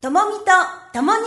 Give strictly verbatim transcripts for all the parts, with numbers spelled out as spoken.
ともみとともに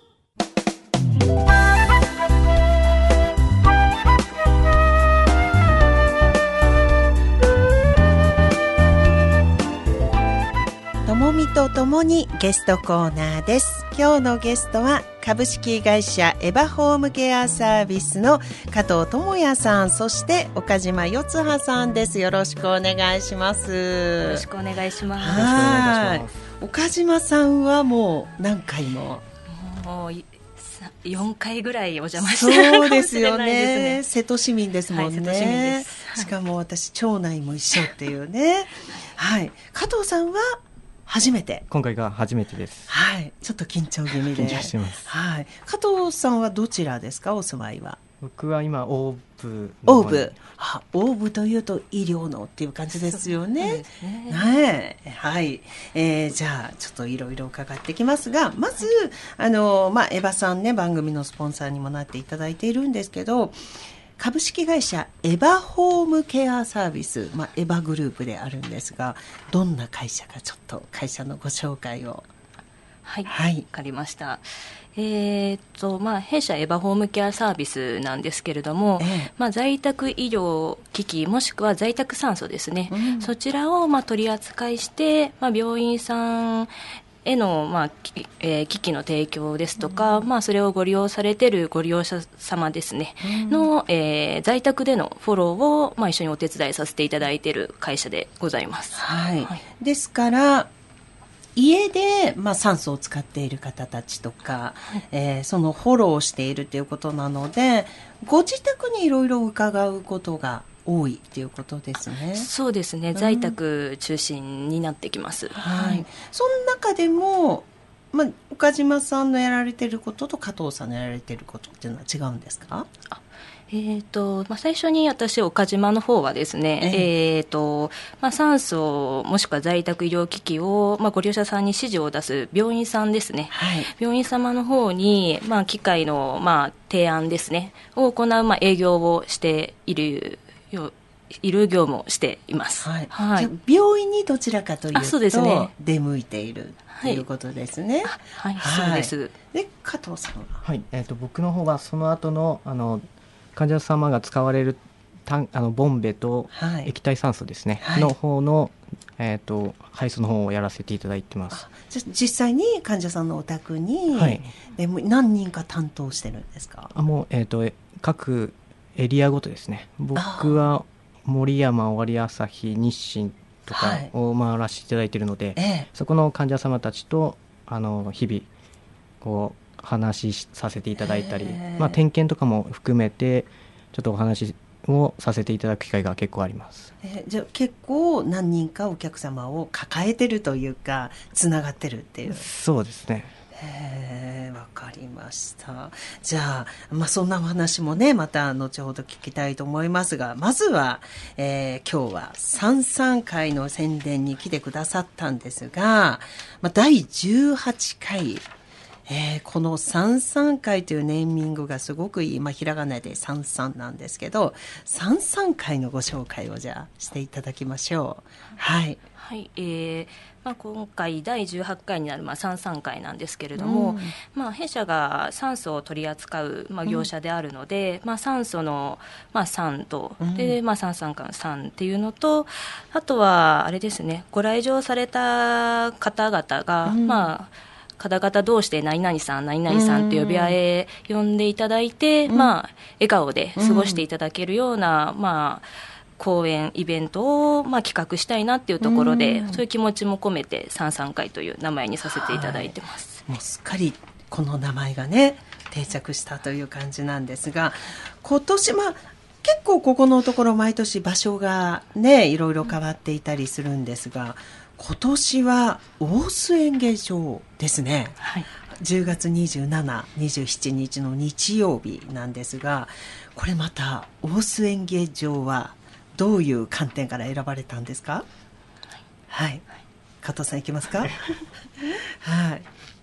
ともみとともにゲストコーナーです。今日のゲストは株式会社エバホームケアサービスの加藤智也さん、そして岡島よつはさんです。よろしくお願いします。 よろしくお願いします。 はい。岡島さんはもう何回ももうよんかいぐらいお邪魔してるかもしれないですね。そうですよね。 瀬戸市民ですもんね。はい、瀬戸市民です。しかも私町内も一緒っていうね。はい。加藤さんは初めて。 今回が初めてです。 はい。ちょっと緊張気味で。 緊張してます。 はい。加藤さんはどちらですか、お住まいは。 僕は今オーブオーブあオーブというと医療のっていう感じですよね。ね、はい、えー、じゃあちょっといろいろ伺ってきますが、まず、はい、あのまあエバさんね、番組のスポンサーにもなっていただいているんですけど、株式会社エバホームケアサービス、まあ、エバグループであるんですが、どんな会社かちょっと会社のご紹介を。 はい、はい、わかりました。えーっとまあ、弊社エバホームケアサービスなんですけれども、ええまあ、在宅医療機器もしくは在宅酸素ですね、うん、そちらをまあ取り扱いして、まあ、病院さんへの、まあえー、機器の提供ですとか、うんまあ、それをご利用されているご利用者様ですね、うんの、えー、在宅でのフォローを、まあ、一緒にお手伝いさせていただいている会社でございます。 はいはい、ですから家で、まあ、酸素を使っている方たちとか、はいえー、そのフォローをしているということなので、ご自宅にいろいろ伺うことが多いということですね。 そうですね、在宅中心になってきます、うんはい、その中でも、まあ、岡島さんのやられていることと加藤さんのやられていることっていうのは違うんですか？ あえーとまあ、最初に私岡島の方はですね、えーえーとまあ、酸素もしくは在宅医療機器を、まあ、ご利用者さんに指示を出す病院さんですね、はい、病院様の方に、まあ、機械の、まあ、提案ですねを行う、まあ、営業をしているよいる業務をしています、 はいはい、じゃあ病院にどちらかというとそうです、ね、 出向いているということですね。 はい、はい、そうです。 で加藤さんは、 はいえー、と僕の方はその後のあの患者様が使われるタンあのボンベと液体酸素ですね、はい、の方の、えー、と配送の方をやらせていただいてます。 じゃ実際に患者さんのお宅に、はい、で何人か担当してるんですか？ あもう、えー、と各エリアごとですね。僕は森山、尾張旭、日清とかを回らせていただいているので、はいええ、そこの患者様たちとあの日々こう話しさせていただいたり、まあ、点検とかも含めてちょっとお話をさせていただく機会が結構あります。 えー、じゃあ結構何人かお客様を抱えてるというかつながってるっていう。 そうですね。 へー、わかりました。じゃあ、まあ、そんなお話もねまた後ほど聞きたいと思いますが、まずは、えー、今日は三々会の宣伝に来てくださったんですが、まあ、だいじゅうはちかいえー、この三々会というネーミングがすごくいい、まあ、ひらがなで三々なんですけど、三々会のご紹介をじゃあしていただきましょう。はい、 はいえーまあ、今回だいじゅうはちかいになる、まあ、三々会なんですけれども、うんまあ、弊社が酸素を取り扱う、まあ、業者であるので、うんまあ、酸素の、まあ、酸と、うんでまあ、三々会の酸っていうのと、あとはあれですね、ご来場された方々が、うんまあ方々同士で何々さん何々さんって呼び合い呼んでいただいて、うんまあ、笑顔で過ごしていただけるような、うんまあ、講演イベントを、まあ、企画したいなっていうところで、うん、そういう気持ちも込めて三々会という名前にさせていただいてます、 はい、もうすっかりこの名前がね定着したという感じなんですが、今年は結構ここのところ毎年場所がねいろいろ変わっていたりするんですが、今年は大須演芸場ですね、はい、じゅうがつにじゅうしち、にじゅうしちにちの日曜日なんですが、これまた大須演芸場はどういう観点から選ばれたんですか？はい、はい、加藤さんいきますか？はい、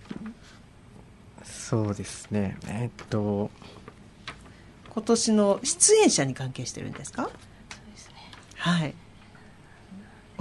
そうですね、えっと今年の出演者に関係してるんですか？ そうですね、 はい、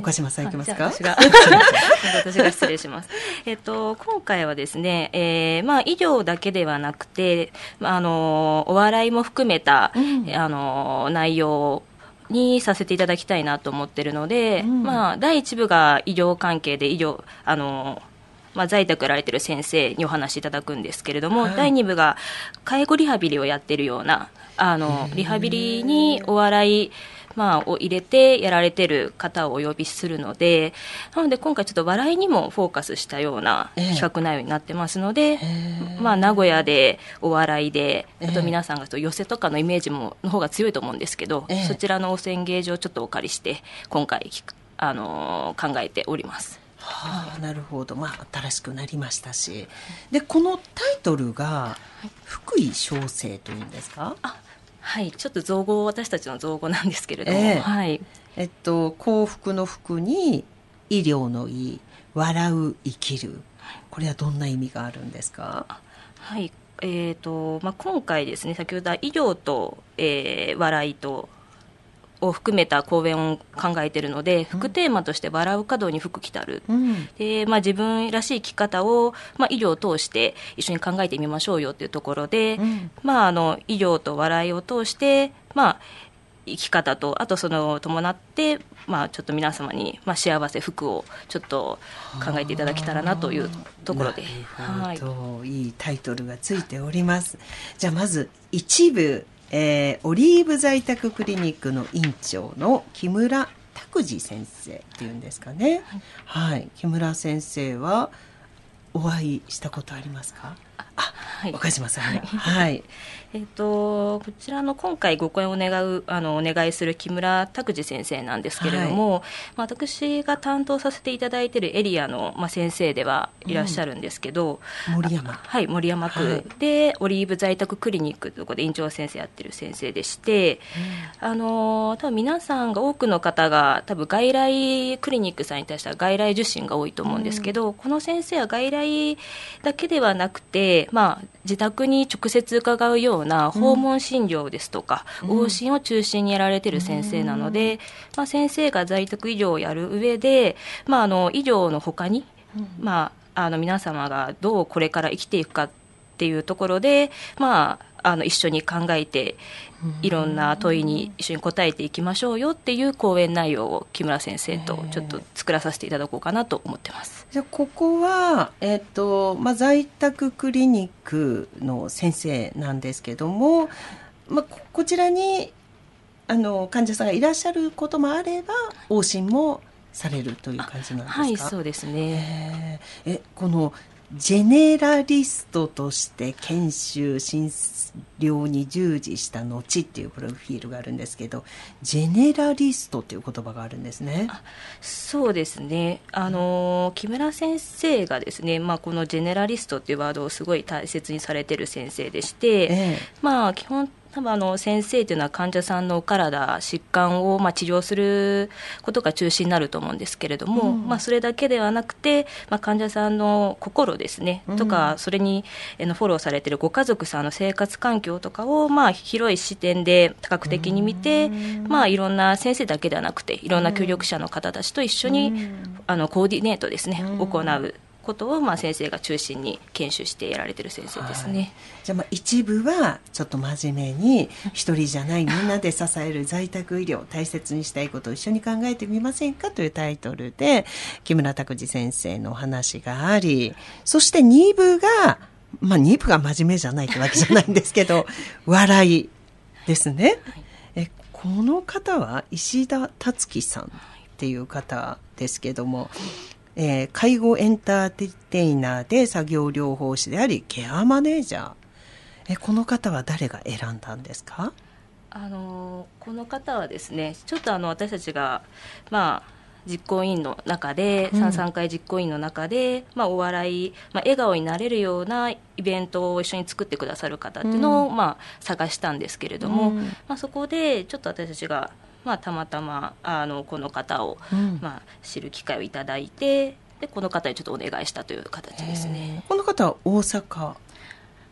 岡島さんいきますか。 私が私が失礼します。えっと今回はですね、えー、まあ医療だけではなくて、あのお笑いも含めた、うん、あの内容にさせていただきたいなと思っているので、うん、まあだいいち部が医療関係で医療あのまあ、在宅やられている先生にお話しいただくんですけれども、はい、だいに部が介護リハビリをやっているようなあのリハビリにお笑い、まあ、を入れてやられている方をお呼びするので、なので今回ちょっと笑いにもフォーカスしたような企画内容になってますので、まあ、名古屋でお笑いで、あと皆さんが寄席とかのイメージもの方が強いと思うんですけど、そちらのお宣芸場をちょっとお借りして今回あの考えております。 はあ、なるほど、まあ、新しくなりましたし、でこのタイトルが福井翔生というんですか。 あ、はい、ちょっと造語、私たちの造語なんですけれども、 えーはいえっと、幸福の福に医療の医、笑う生きる、これはどんな意味があるんですか。 はい、えーとまあ、今回ですね、先ほどは医療と、えー、笑いとを含めた講演を考えているので、副テーマとして笑う角に福来たる、うん、でまあ、自分らしい生き方を、まあ、医療を通して一緒に考えてみましょうよというところで、うんまあ、あの医療と笑いを通して、まあ、生き方とあとその伴って、まあ、ちょっと皆様に、まあ、幸せ福をちょっと考えていただけたらなというところで、 なるほど、はい、いいタイトルがついております。じゃあまず一部えー、オリーブ在宅クリニックの院長の木村拓司先生っていうんですかね、はいはい、木村先生はお会いしたことありますか。あ、はい、岡島さん、はいはい、 えー、とこちらの今回ご講演を願うあのお願いする木村拓司先生なんですけれども、はいまあ、私が担当させていただいているエリアの、まあ、先生ではいらっしゃるんですけど、 うん、森山はい森山区で、はい、オリーブ在宅クリニックというところで院長先生やってる先生でして、うん、あの多分皆さんが多くの方が多分外来クリニックさんに対しては外来受診が多いと思うんですけど、うん、この先生は外来だけではなくて、まあ、自宅に直接伺うような訪問診療ですとか、うん、往診を中心にやられている先生なので、うんまあ、先生が在宅医療をやる上で、まあ、あの医療の他に、うんまあ、あの皆様がどうこれから生きていくかっていうところで、まあ、あの一緒に考えていろんな問いに一緒に答えていきましょうよっていう講演内容を木村先生とちょっと作らさせていただこうかなと思ってます。 じゃあここは、えーとまあ、在宅クリニックの先生なんですけども、まあ、こ, こちらにあの患者さんがいらっしゃることもあれば往診もされるという感じなんですか。 はいそうですね。 えこのジェネラリストとして研修診療に従事した後っていうプロフィールがあるんですけど、ジェネラリストっていう言葉があるんですね。 あそうですね、あの木村先生がですね、まあ、このジェネラリストっていうワードをすごい大切にされている先生でして、ええまあ、基本多分あの先生というのは患者さんのお体疾患をまあ治療することが中心になると思うんですけれども、うんまあ、それだけではなくて、まあ、患者さんの心ですね、うん、とかそれにフォローされているご家族さんの生活環境とかをまあ広い視点で多角的に見て、うんまあ、いろんな先生だけではなくていろんな協力者の方たちと一緒に、うん、あのコーディネートですね、うん、行うことをまあ先生が中心に研修してやられている先生ですね。はい、 じゃあまあ一部はちょっと真面目に一人じゃないみんなで支える在宅医療大切にしたいことを一緒に考えてみませんかというタイトルで木村拓司先生のお話があり、そしてに部がまあに部が真面目じゃないってわけじゃないんですけど笑いですね。えこの方は石田達樹さんっていう方ですけども、えー、介護エンターテイナーで作業療法士でありケアマネージャー、えこの方は誰が選んだんですか。 あのこの方はですね、ちょっとあの私たちが、まあ、実行委員の中で、うん、さんさんかい実行委員の中で、まあ、お笑い、まあ、笑顔になれるようなイベントを一緒に作ってくださる方っていうのを、うんまあ、探したんですけれども、うんまあ、そこでちょっと私たちがまあ、たまたまあのこの方を、うんまあ、知る機会をいただいて、でこの方にちょっとお願いしたという形ですね。 この方は大阪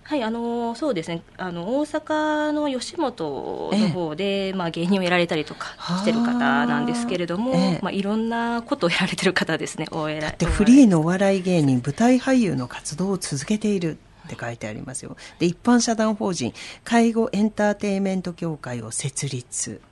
はい、あのそうですね、あの大阪の吉本の方で、ええまあ、芸人をやられたりとかしてる方なんですけれども、ええまあ、いろんなことをやられてる方ですね。 だってフリーのお笑い芸人、舞台俳優の活動を続けているって書いてありますよ。で、一般社団法人介護エンターテインメント協会を設立。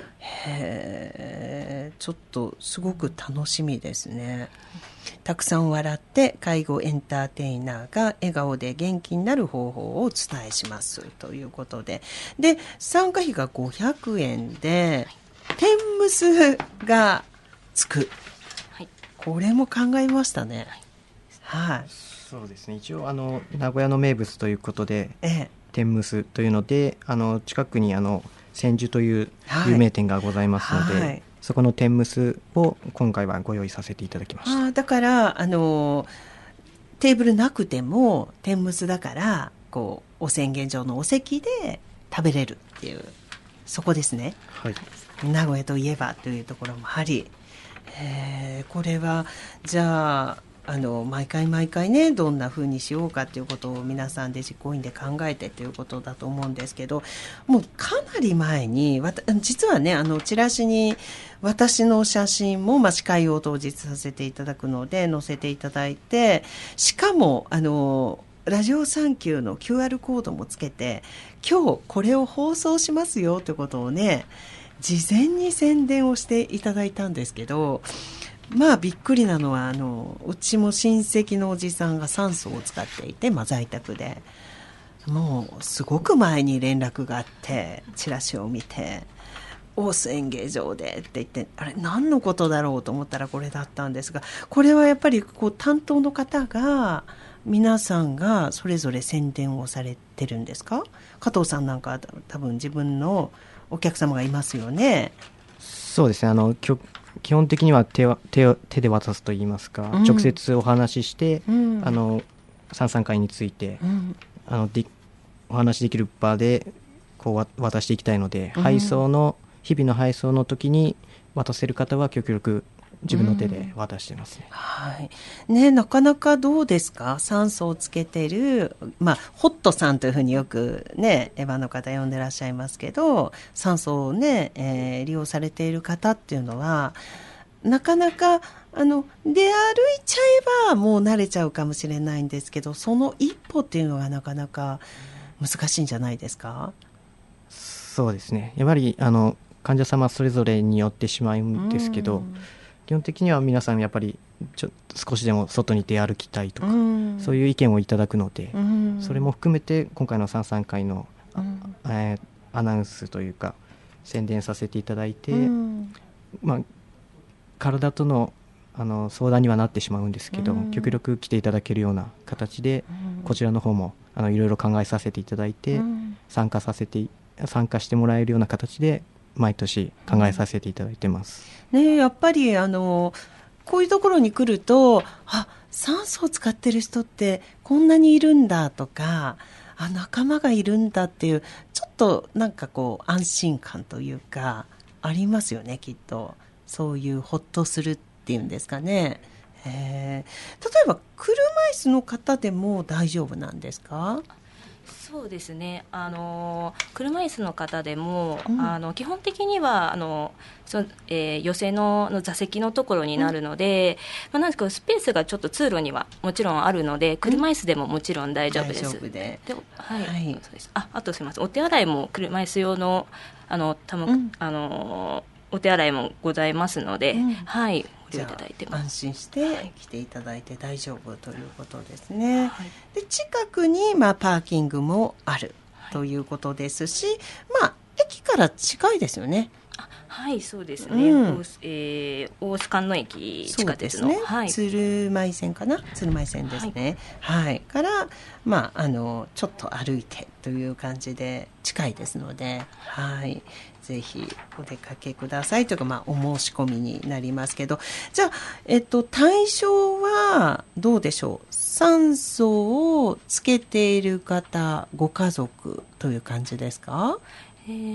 へー、ちょっとすごく楽しみですね。たくさん笑って介護エンターテイナーが笑顔で元気になる方法をお伝えしますということで、で参加費がごひゃくえんで天むすがつく、はい、これも考えましたね。はい、はい、 そうですね、一応あの名古屋の名物ということで、 ええ、 天むすというので、あの近くにあの千住という有名店がございますので、はいはい、そこの天むすを今回はご用意させていただきました。 あ、だからあのテーブルなくても天むすだからこうお宣言場のお席で食べれるっていう、そこですね、 はい、 名古屋といえばというところもあり、えー、これはじゃああの毎回毎回ね、どんな風にしようかということを皆さんで実行委員で考えてということだと思うんですけど、もうかなり前にわた実はね、あのチラシに私の写真も、まあ、司会を当日させていただくので載せていただいて、しかもあのラジオサンキューの キューアール コードもつけて、今日これを放送しますよということをね、事前に宣伝をしていただいたんですけど、まあびっくりなのは、あのうちも親戚のおじさんが酸素を使っていて、まあ、在宅でもうすごく前に連絡があって、チラシを見て大須演芸場でって言って、あれ何のことだろうと思ったらこれだったんですが、これはやっぱりこう担当の方が皆さんがそれぞれ宣伝をされてるんですか？加藤さんなんか多分自分のお客様がいますよね。 そうですね、あの基本的には 手, 手, 手で渡すといいますか、うん、直接お話しして、うん、あの三々会について、うん、あのでお話しできる場でこう渡していきたいので、うん、配送の日々の配送の時に渡せる方は極力自分の手で渡してますね。 うん、はいね、なかなかどうですか、酸素をつけてる、まあ、ホットさんというふうによくねエヴァの方呼んでらっしゃいますけど、酸素をね、えー、利用されている方っていうのはなかなかあの出歩いちゃえばもう慣れちゃうかもしれないんですけど、その一歩っていうのがなかなか難しいんじゃないですか？ そうですね、やはりあの患者様それぞれによってしまうんですけど、基本的には皆さんやっぱりちょ少しでも外に出歩きたいとか、そういう意見をいただくので、それも含めて今回の三々会の、えー、アナウンスというか宣伝させていただいて、まあ、体との、あの相談にはなってしまうんですけど、極力来ていただけるような形で、こちらの方もあのいろいろ考えさせていただいて、参加させて参加してもらえるような形で毎年考えさせていただいてます、 うんね、やっぱりあのこういうところに来ると、あ、酸素を使ってる人ってこんなにいるんだとか、あ、仲間がいるんだっていう、ちょっとなんかこう安心感というかありますよね、きっと。そういうほっとするっていうんですかね。えー、例えば車椅子の方でも大丈夫なんですか？ そうですね、あの車椅子の方でも、うん、あの基本的にはあのそ、えー、寄せ の, の座席のところになるので、うん、まあ、なんですけどスペースがちょっと通路にはもちろんあるので、車椅子でももちろん大丈夫です、うん、大丈夫で、で、はいはい、そうです。 あ, あとすみません、お手洗いも車椅子用 の, あのたむ、うん、あのお手洗いもございますので、うん、はい、ご利用いただいてます。 安心して来ていただいて大丈夫ということですね、はい、で近くに、まあ、パーキングもあるということですし、まあ、駅から近いですよね。 あ、はい、そうですね、うん、えー、大須観音駅地下鉄の、 そうですね、はい、鶴舞線かな、鶴舞線ですね、はいはい、から、まあ、あのちょっと歩いてという感じで近いですので、はい、ぜひお出かけくださいというか、まあ、お申し込みになりますけど、じゃあ、えっと、対象はどうでしょう。酸素をつけている方、ご家族という感じですか？ えー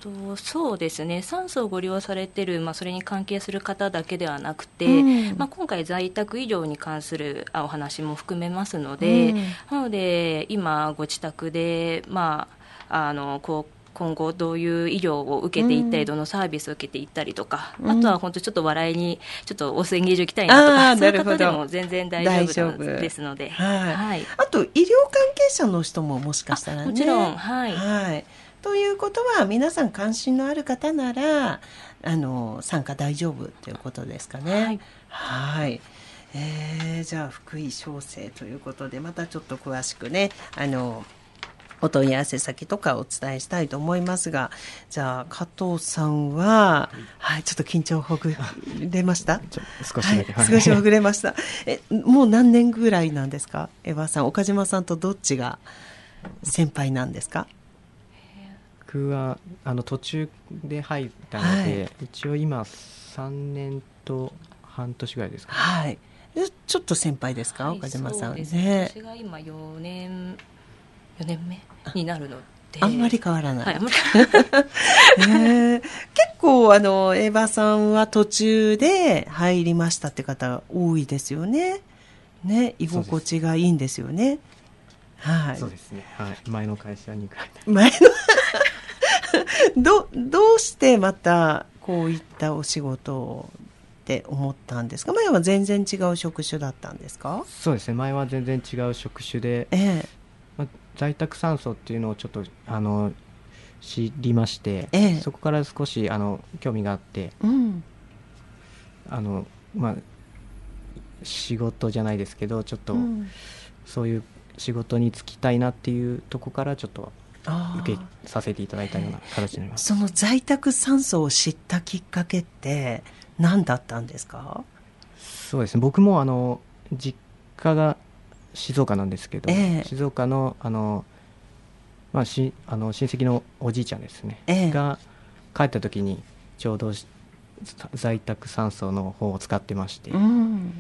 とそうですね、酸素をご利用されている、まあ、それに関係する方だけではなくて、うんまあ、今回在宅医療に関するお話も含めますので、うん、なので今ご自宅で、まあ、あのこう今後どういう医療を受けていったり、うん、どのサービスを受けていったりとか、うん、あとは本当ちょっと笑いにちょっとお宣言所行きたいなとか、そういう方でも全然大丈夫ですので、 はいはい、あと医療関係者の人ももしかしたらね、 もちろん、はい、 はい、ということは皆さん関心のある方ならあの参加大丈夫ということですかね。はい、はい、えー、じゃあ福井翔生ということでまたちょっと詳しくねあのお問い合わせ先とかお伝えしたいと思いますが、じゃあ加藤さんは、はい、ちょっと緊張ほぐれました少しだけ、 はい、少しほぐれましたえもう何年ぐらいなんですか？エヴァさん、岡島さんとどっちが先輩なんですか？ 僕はあの途中で入ったので、はい、一応今さんねんと半年ぐらいですかね。 はい、ちょっと先輩ですか、はい、岡島さん。 そうですね、私が今よねんよねんめになるのであんまり変わらない、 はい、あんまりえー、結構あのエヴァさんは途中で入りましたって方多いですよね。ね、居心地がいいんですよね。はい、 そうですね、はい、前の会社に比べて前のど, どうしてまたこういったお仕事をって思ったんですか？前は全然違う職種だったんですか？ そうですね、前は全然違う職種で、 ええまあ、在宅酸素っていうのをちょっとあの知りまして、 ええ、 そこから少しあの興味があって、 うん、 あのまあ、仕事じゃないですけどちょっと、うん、そういう仕事に就きたいなっていうところからちょっと受けさせていただいたような形になります。 その在宅酸素を知ったきっかけって何だったんですか？ そうですね、僕もあの実家が静岡なんですけど、 ええ、 静岡のあの、まあ、しあの親戚のおじいちゃんですね、 ええ、 が帰った時にちょうど在宅酸素の方を使ってまして、 うん、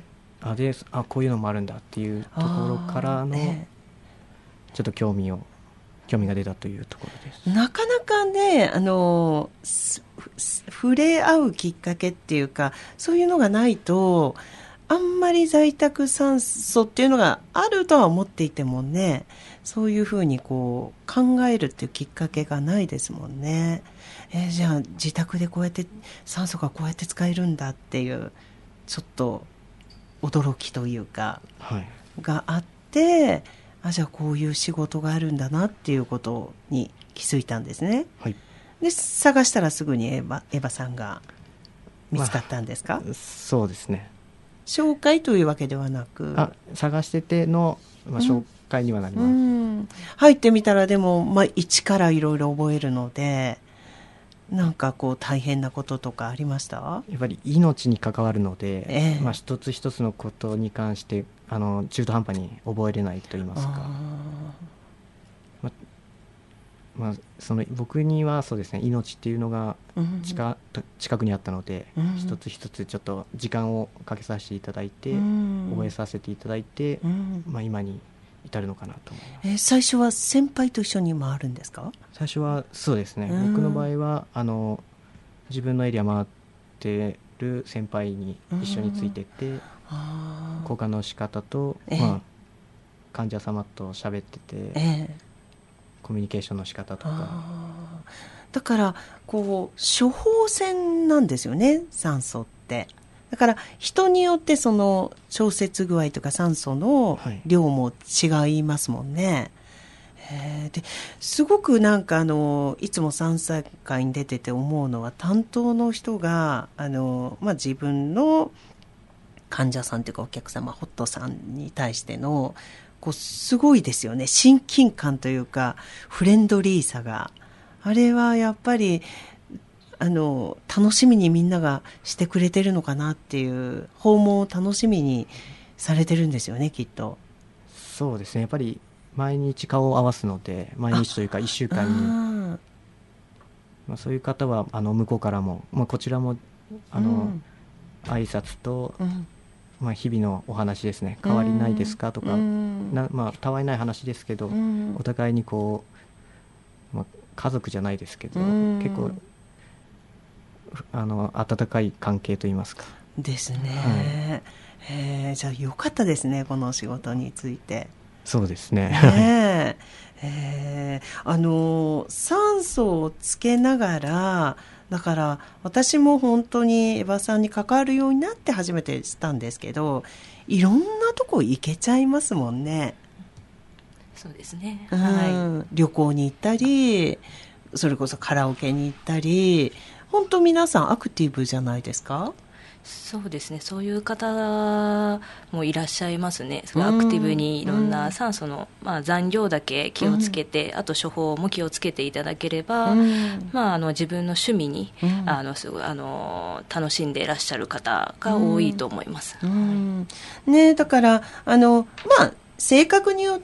あであこういうのもあるんだっていうところからの、ええ、ちょっと興味を興味が出たというところです。 なかなかねあの触れ合うきっかけっていうかそういうのがないとあんまり在宅酸素っていうのがあるとは思っていてもね、そういうふうにこう考えるっていうきっかけがないですもんね。えー、じゃあ自宅でこうやって酸素がこうやって使えるんだっていうちょっと驚きというか、 はい、 があって、あじゃあこういう仕事があるんだなっていうことに気づいたんですね。 はい、 で探したらすぐにエヴァ、エヴァさんが見つかったんですか？ まあ、そうですね、 紹介というわけではなくあ探してての、まあ、紹介にはなります、うんうん、入ってみたらでも、まあ、一からいろいろ覚えるのでなんかこう大変なこととかありました？ やっぱり命に関わるので、 ええ、 まあ、一つ一つのことに関してあの中途半端に覚えれないと言いますか、ままあ、その僕にはそうですね、命っていうのが 近,、うん、近くにあったので、うん、一つ一つちょっと時間をかけさせていただいて、うん、覚えさせていただいて、うんまあ、今に至るのかなと思います。 えー、最初は先輩と一緒に回るんですか？ 最初はそうですね、僕の場合はあの自分のエリア回ってる先輩に一緒についてって、交換の仕方と、えーまあ、患者様と喋ってて、えー、コミュニケーションの仕方とか。 だからこう処方箋なんですよね、酸素って。だから人によってその調節具合とか酸素の量も違いますもんね。はい、えー、ですごくなんかあのいつもさんさい会に出てて思うのは担当の人があの、まあ、自分の患者さんというかお客様ホットさんに対してのこうすごいですよね、親近感というかフレンドリーさが。あれはやっぱりあの楽しみにみんながしてくれてるのかなっていう訪問を楽しみにされてるんですよね、きっと。 そうですね、やっぱり毎日顔を合わすので、毎日というかいっしゅうかんに、まあ、そういう方はあの向こうからも、まあ、こちらもあの、うん、挨拶と、うんまあ、日々のお話ですね、変わりないですかとか、うんなまあ、たわいない話ですけど、うん、お互いにこう、まあ、 家族じゃないですけど、結構あの温かい関係といいますかですね、はい、えー、じゃあよかったですね、この仕事について。 そうですね、 ねえー、あの酸素をつけながら、だから私も本当にエバさんに関わるようになって初めて知ったんですけど、いろんなとこ行けちゃいますもんね。 そうですね、 うん、はい、旅行に行ったり、それこそカラオケに行ったり、本当皆さんアクティブじゃないですか？ そうですね、そういう方もいらっしゃいますね。すごいアクティブにいろんな酸素の、まあ、残量だけ気をつけて、うん、あと処方も気をつけていただければ、うん、まあ、あの自分の趣味に、うん、あのすごいあの楽しんでいらっしゃる方が多いと思います、 うんうん、ね、だからあの、まあ性格によって、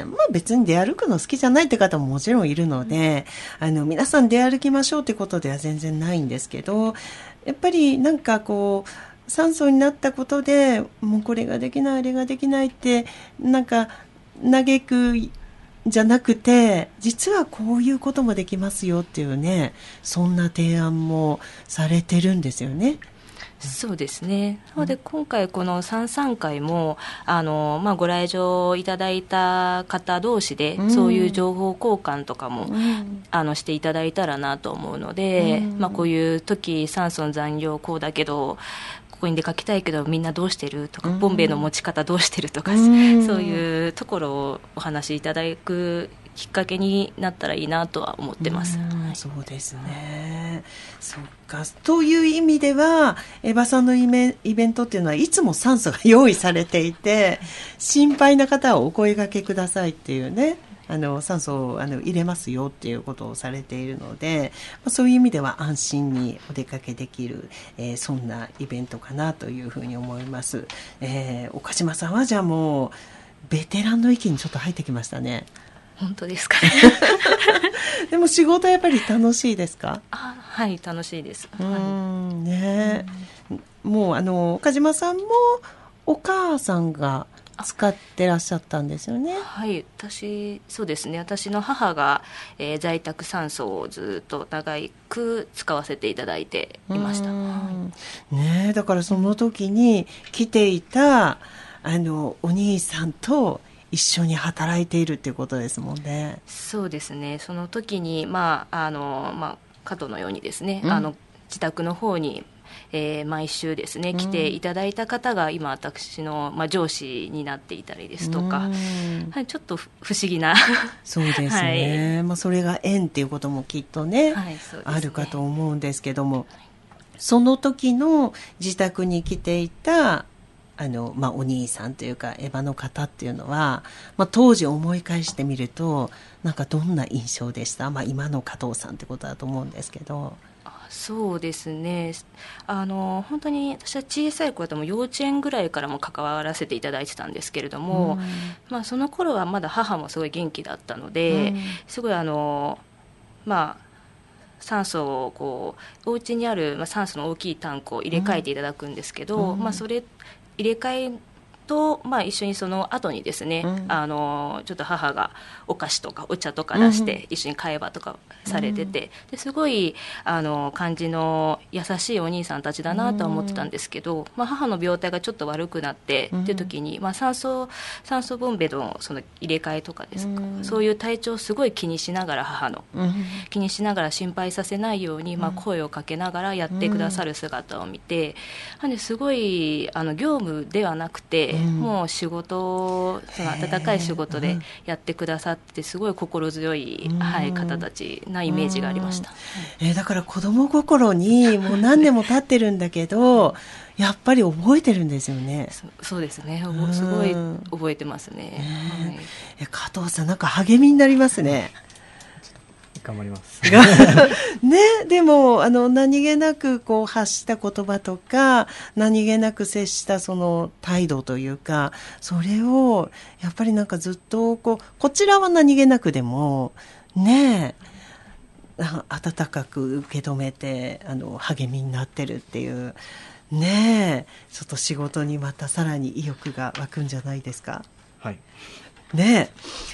まあ、別に出歩くの好きじゃないって方ももちろんいるので、あの皆さん出歩きましょうってことでは全然ないんですけど、やっぱりなんかこう酸素になったことでもうこれができないあれができないってなんか嘆くじゃなくて、実はこういうこともできますよっていうね、そんな提案もされてるんですよね。 そうですね。なので今回このさんさん会もあの、まあ、ご来場いただいた方同士で、うん、そういう情報交換とかも、うん、あのしていただいたらなと思うので、うん、まあ、こういう時酸素の残量こうだけどここに出かけたいけどみんなどうしてるとか、うん、ボンベの持ち方どうしてるとか、うん、そういうところをお話しいただくきっかけになったらいいなとは思ってます。 うん、そうですね。そっか。という意味ではエバさんのイベントっていうのはいつも酸素が用意されていて、心配な方はお声掛けくださいっていうね、あの酸素をあの入れますよっていうことをされているので、まあ、そういう意味では安心にお出かけできる、えー、そんなイベントかなというふうに思います。えー、岡島さんはじゃあもうベテランの域にちょっと入ってきましたね。 本当ですかねでも仕事はやっぱり楽しいですか？ あ、はい楽しいです。 うんね、うん、もうあの岡島さんもお母さんが使ってらっしゃったんですよね。 はい、私そうですね、私の母が、えー、在宅酸素をずっと長く使わせていただいていました。 ね、だからその時に来ていたあのお兄さんと一緒に働いているっていうことですもんね。 そうですね、その時に、まああのまあ、加藤のようにですね、うん、あの自宅の方に、えー、毎週ですね来ていただいた方が今私の、まあ、上司になっていたりですとか、はい、ちょっと不思議なそうですね、はい、まあ、それが縁っていうこともきっと ね,、はい、そうですね、あるかと思うんですけども、その時の自宅に来ていたあのまあ、お兄さんというかエヴァの方っていうのは、まあ、当時思い返してみるとなんかどんな印象でした？まあ、今の加藤さんってことだと思うんですけど。 あ、そうですね、あの本当に私は小さい頃でも幼稚園ぐらいからも関わらせていただいてたんですけれども、まあ、その頃はまだ母もすごい元気だったので、すごいあのまあ酸素をこうお家にある、まあ、酸素の大きいタンクを入れ替えていただくんですけど、うん、まあ、それ入れ替えと、まあ、一緒にその後にですね、うん、あのちょっと母がお菓子とかお茶とか出して一緒に会話とかされてて、うん、ですごいあの感じの優しいお兄さんたちだなとは思ってたんですけど、まあ、母の病態がちょっと悪くなってっていう時に、まあ、酸素酸素ボンベのその入れ替えとかですか、うん、そういう体調をすごい気にしながら母の、うん、気にしながら心配させないように、まあ、声をかけながらやってくださる姿を見て、うん、ですごいあの業務ではなくて、うん、もう仕事、その温かい仕事でやってくださってすごい心強い、はい、方たちなイメージがありました。 えー、だから子供心にもう何年も経ってるんだけどやっぱり覚えてるんですよね。 そ, そうですね、すごい覚えてますね。 えーはい、え加藤さんなんか励みになりますね。 頑張りますね、でもあの何気なくこう発した言葉とか何気なく接したその態度というか、それをやっぱりなんかずっとこうこちらは何気なくでもね温かく受け止めてあの励みになってるっていうね、ちょっと仕事にまたさらに意欲が湧くんじゃないですか。 はい。 ね、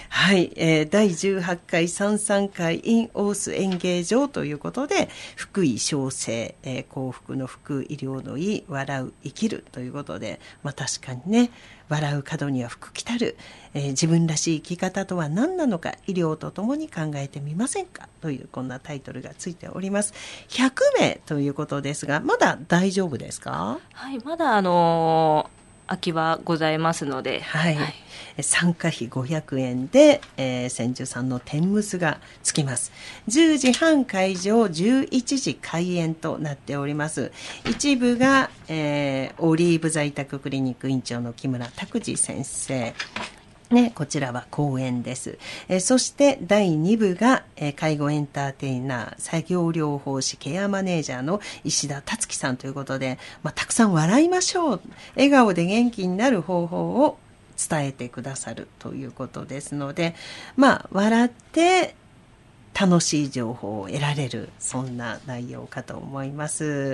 はい、えー、だいじゅうはちかいさんさんかい in 大須演芸場ということで、福井小生、えー、幸福の福、医療の医、笑う生きるということで、まあ確かにね、笑う角には福来たる、えー、自分らしい生き方とは何なのか、医療とともに考えてみませんかというこんなタイトルがついております。ひゃくめいということですが、まだ大丈夫ですか？ はい、まだあのー空きはございますので、 はい、 はい、 参加費ごひゃくえんで、えー、千住さんの天むすがつきます。じゅうじはん会場、じゅういちじ開演となっております。一部が、えー、オリーブ在宅クリニック院長の木村拓司先生。ね、こちらは講演です。えー、そしてだいに部が、えー、介護エンターテイナー、作業療法士、ケアマネージャーの石田達樹さんということで、まあ、たくさん笑いましょう。笑顔で元気になる方法を伝えてくださるということですので、まあ、笑って楽しい情報を得られる、そんな内容かと思います。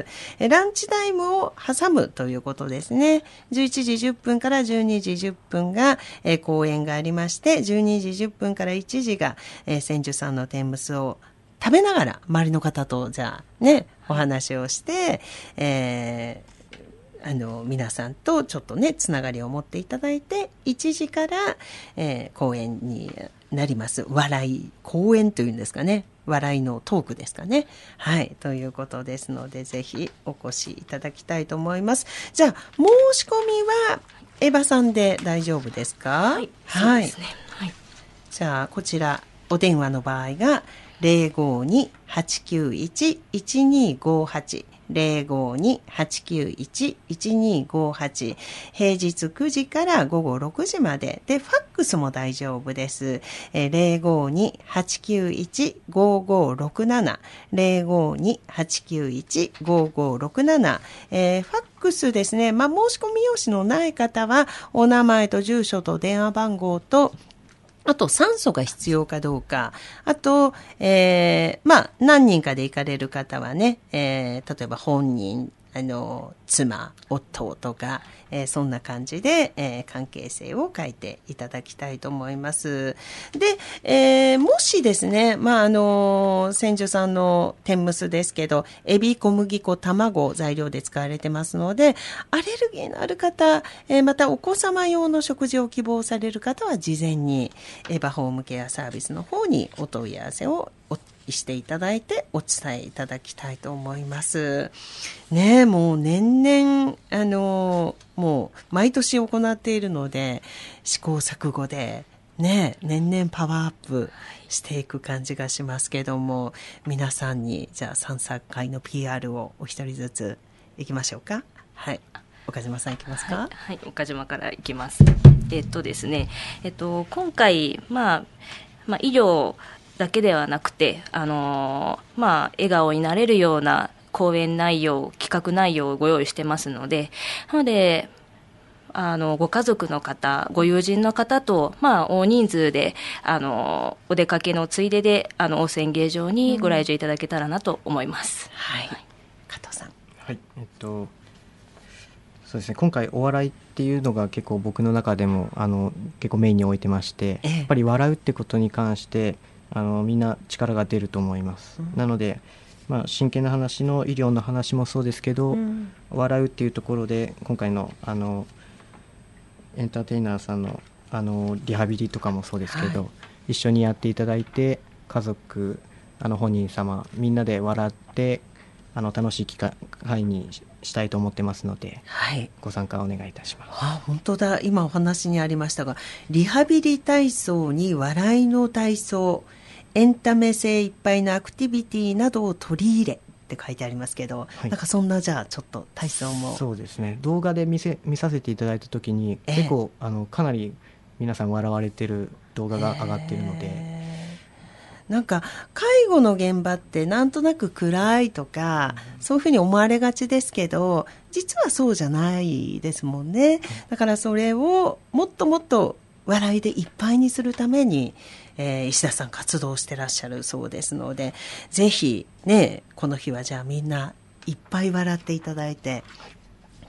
ランチタイムを挟むということですね。じゅういちじじゅっぷんからじゅうにじじゅっぷんが、えー、講演がありまして、じゅうにじじゅっぷんからいちじが、えー、千住さんの天むすを食べながら、周りの方とじゃあね、お話をして、えーあの皆さんとちょっとねつながりを持っていただいて、いちじから、えー、講演になります。笑い講演というんですかね、笑いのトークですかね。はい、ということですので、ぜひお越しいただきたいと思います。じゃあ申し込みはエヴァさんで大丈夫ですか？ はい、そうですね。はい、 じゃあこちらお電話の場合が ゼロごに はちきゅういち いちにごはちゼロごに はちきゅういち いちにごはち、平日くじから午後ろくじまでで、ファックスも大丈夫です。えー、ゼロごに はちきゅういち ごごろくなな ゼロごに はちきゅういち ごごろくなな、えー、ファックスですね。まあ、申し込み用紙のない方はお名前と住所と電話番号と、あと酸素が必要かどうか、あと、えー、まあ何人かで行かれる方はね、えー、例えば本人、あの妻、夫とか、えー、そんな感じで、えー、関係性を書いていただきたいと思います。で、えー、もしですね、まああの千住さんの天むすですけど、エビ、小麦粉、卵材料で使われてますので、アレルギーのある方、えー、またお子様用の食事を希望される方は事前にエヴァホームケアサービスの方にお問い合わせをおしていただいてお伝えいただきたいと思いますね。もう年々あのもう毎年行っているので、試行錯誤でね年々パワーアップしていく感じがしますけども、皆さんにじゃあさんさんかいの ピーアール をお一人ずついきましょうか。はい、岡島さんいきますか？ はい、はい、岡島からいきます。えっとですね、えっと今回まあまあ医療だけではなくて、あのー、まあ笑顔になれるような講演内容、企画内容をご用意してますので、なのであのご家族の方、ご友人の方と、まあ、大人数であのお出かけのついでであの大須演芸場にご来場いただけたらなと思います。 うん、はい、加藤さん。 はい、えっとそうですね、今回お笑いっていうのが結構僕の中でもあの結構メインに置いてまして、ええ、やっぱり笑うってことに関してあのみんな力が出ると思います、うん、なので、まあ、真剣な話の医療の話もそうですけど、うん、笑うっていうところで今回のあのエンターテイナーさんのあのリハビリとかもそうですけど、はい、一緒にやっていただいて家族、あの本人様みんなで笑ってあの楽しい機会にしたいと思ってますので、はい、ご参加お願いいたします。 あ、本当だ、今お話にありましたが、リハビリ体操に笑いの体操、エンタメ性いっぱいのアクティビティなどを取り入れって書いてありますけど、はい、なんかそんなじゃあちょっと体操も。そうですね、 動画で見せ見させていただいた時に、えー、結構あのかなり皆さん笑われてる動画が上がっているので、えー、なんか介護の現場ってなんとなく暗いとか、うん、そういうふうに思われがちですけど、実はそうじゃないですもんね。だからそれをもっともっと笑いでいっぱいにするために、えー、石田さん活動してらっしゃるそうですので、ぜひねこの日はじゃあみんないっぱい笑っていただいて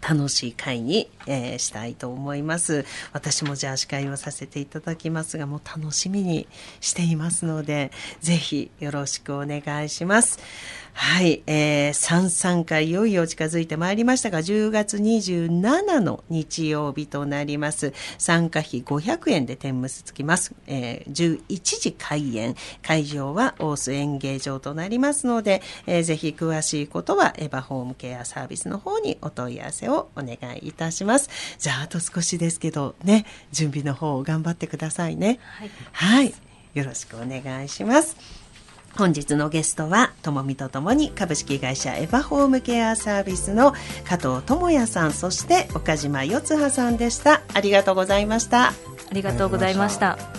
楽しい会に、えー、したいと思います。私もじゃあ司会をさせていただきますが、もう楽しみにしていますので、ぜひよろしくお願いします。はい、えー、三々会いよいよ近づいてまいりましたが、じゅうがつにじゅうしちにちの日曜日となります。参加費ごひゃくえんで天むすつきます。えー、じゅういちじ開演、会場は大須演芸場となりますので、えー、ぜひ詳しいことはエヴァホームケアサービスの方にお問い合わせをお願いいたします。じゃああと少しですけどね、準備の方を頑張ってくださいね。はい、はい、よろしくお願いします。本日のゲストはともみとともに株式会社エヴァホームケアサービスの加藤智也さん、そして岡島よつはさんでした。ありがとうございました。 ありがとうございました。